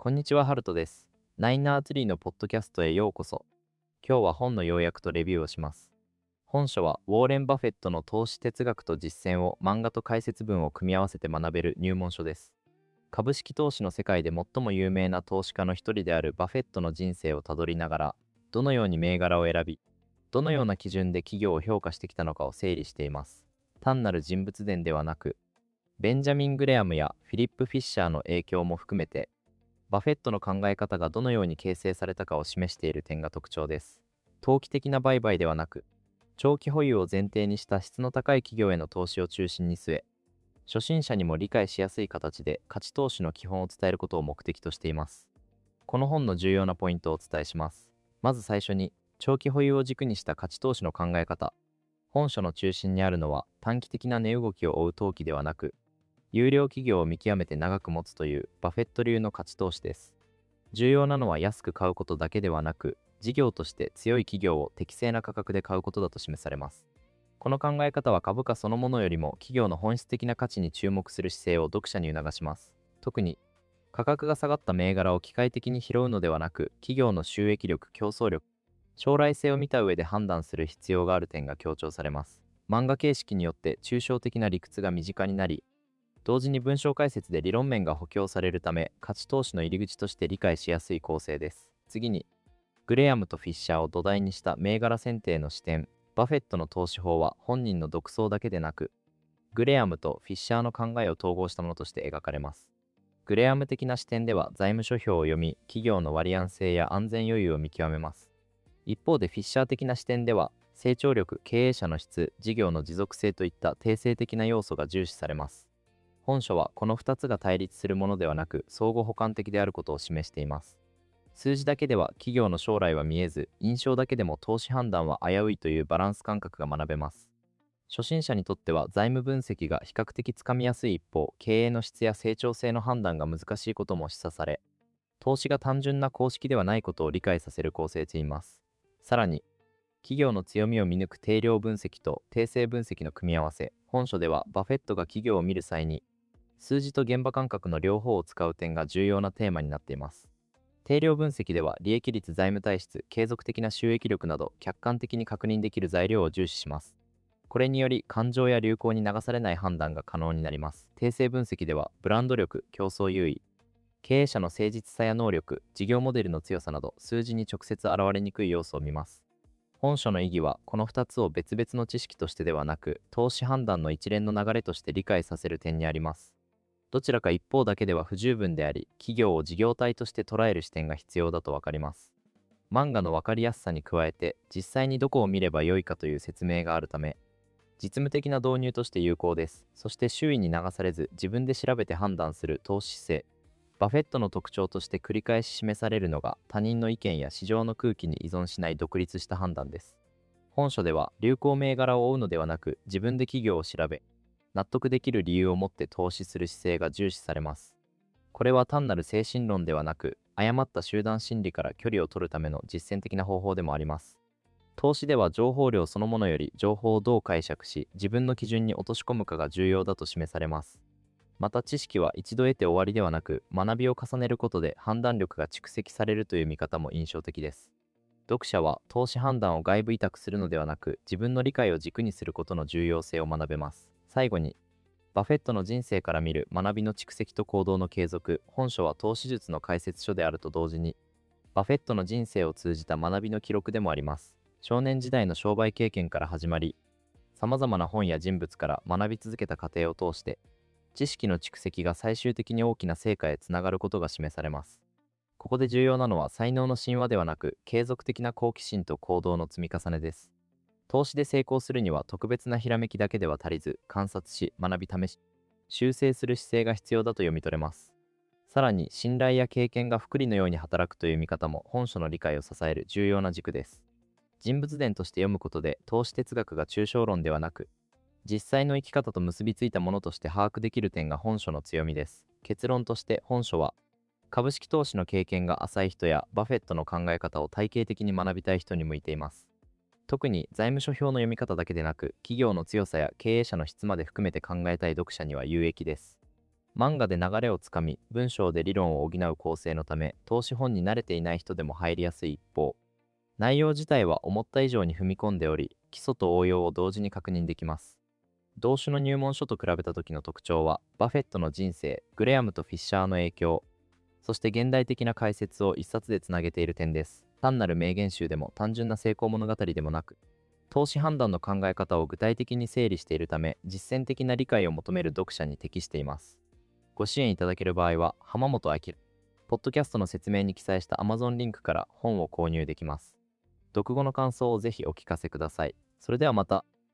こんにちは、ハルトです。ナインナーツリーのポッドキャストへようこそ。今日は本の要約とレビューをします。本書はウォーレン・バフェットの投資哲学と実践を漫画と解説文を組み合わせて学べる入門書です。株式投資の世界で最も有名な投資家の一人であるバフェットの人生をたどりながら、どのように銘柄を選び、どのような基準で企業を評価してきたのかを整理しています。単なる人物伝ではなく、ベンジャミン・グレアムやフィリップ・フィッシャーの影響も含めて、バフェットの考え方がどのように形成されたかを示している点が特徴です。投機的な売買ではなく、長期保有を前提にした質の高い企業への投資を中心に据え、初心者にも理解しやすい形で価値投資の基本を伝えることを目的としています。この本の重要なポイントをお伝えします。まず最初に、長期保有を軸にした価値投資の考え方。本書の中心にあるのは短期的な値動きを追う投機ではなく、優良企業を見極めて長く持つというバフェット流の価値投資です。重要なのは安く買うことだけではなく、事業として強い企業を適正な価格で買うことだと示されます。この考え方は株価そのものよりも企業の本質的な価値に注目する姿勢を読者に促します。特に、価格が下がった銘柄を機械的に拾うのではなく、企業の収益力、競争力、将来性を見た上で判断する必要がある点が強調されます。漫画形式によって抽象的な理屈が身近になり、同時に文章解説で理論面が補強されるため、価値投資の入り口として理解しやすい構成です。次に、グレアムとフィッシャーを土台にした銘柄選定の視点。バフェットの投資法は本人の独創だけでなく、グレアムとフィッシャーの考えを統合したものとして描かれます。グレアム的な視点では財務諸表を読み、企業の割安性や安全余裕を見極めます。一方でフィッシャー的な視点では、成長力、経営者の質、事業の持続性といった定性的な要素が重視されます。本書はこの2つが対立するものではなく、相互補完的であることを示しています。数字だけでは企業の将来は見えず、印象だけでも投資判断は危ういというバランス感覚が学べます。初心者にとっては財務分析が比較的つかみやすい一方、経営の質や成長性の判断が難しいことも示唆され、投資が単純な公式ではないことを理解させる構成といいます。さらに、企業の強みを見抜く定量分析と定性分析の組み合わせ。本書ではバフェットが企業を見る際に、数字と現場感覚の両方を使う点が重要なテーマになっています。定量分析では利益率、財務体質、継続的な収益力など客観的に確認できる材料を重視します。これにより感情や流行に流されない判断が可能になります。定性分析ではブランド力、競争優位、経営者の誠実さや能力、事業モデルの強さなど数字に直接現れにくい要素を見ます。本書の意義はこの2つを別々の知識としてではなく、投資判断の一連の流れとして理解させる点にあります。どちらか一方だけでは不十分であり、企業を事業体として捉える視点が必要だとわかります。漫画のわかりやすさに加えて、実際にどこを見ればよいかという説明があるため、実務的な導入として有効です。そして周囲に流されず、自分で調べて判断する投資姿勢。バフェットの特徴として繰り返し示されるのが、他人の意見や市場の空気に依存しない独立した判断です。本書では、流行銘柄を追うのではなく、自分で企業を調べ、納得できる理由を持って投資する姿勢が重視されます。これは単なる精神論ではなく、誤った集団心理から距離を取るための実践的な方法でもあります。投資では情報量そのものより情報をどう解釈し、自分の基準に落とし込むかが重要だと示されます。また知識は一度得て終わりではなく、学びを重ねることで判断力が蓄積されるという見方も印象的です。読者は投資判断を外部委託するのではなく、自分の理解を軸にすることの重要性を学べます。最後に、バフェットの人生から見る学びの蓄積と行動の継続。本書は投資術の解説書であると同時に、バフェットの人生を通じた学びの記録でもあります。少年時代の商売経験から始まり、様々な本や人物から学び続けた過程を通して、知識の蓄積が最終的に大きな成果へつながることが示されます。ここで重要なのは才能の神話ではなく、継続的な好奇心と行動の積み重ねです。投資で成功するには特別なひらめきだけでは足りず、観察し、学び試し、修正する姿勢が必要だと読み取れます。さらに、信頼や経験が複利のように働くという見方も本書の理解を支える重要な軸です。人物伝として読むことで、投資哲学が抽象論ではなく、実際の生き方と結びついたものとして把握できる点が本書の強みです。結論として本書は、株式投資の経験が浅い人やバフェットの考え方を体系的に学びたい人に向いています。特に財務諸表の読み方だけでなく、企業の強さや経営者の質まで含めて考えたい読者には有益です。 漫画で流れをつかみ、文章で理論を補う構成のため、投資本に慣れていない人でも入りやすい一方、内容自体は思った以上に踏み込んでおり、基礎と応用を同時に確認できます。同種の入門書と比べた時の特徴は、バフェットの人生、グレアムとフィッシャーの影響、そして現代的な解説を一冊でつなげている点です。単なる名言集でも単純な成功物語でもなく、投資判断の考え方を具体的に整理しているため、実践的な理解を求める読者に適しています。ご支援いただける場合は、浜本明、ポッドキャストの説明に記載した Amazon リンクから本を購入できます。読後の感想をぜひお聞かせください。それではまた。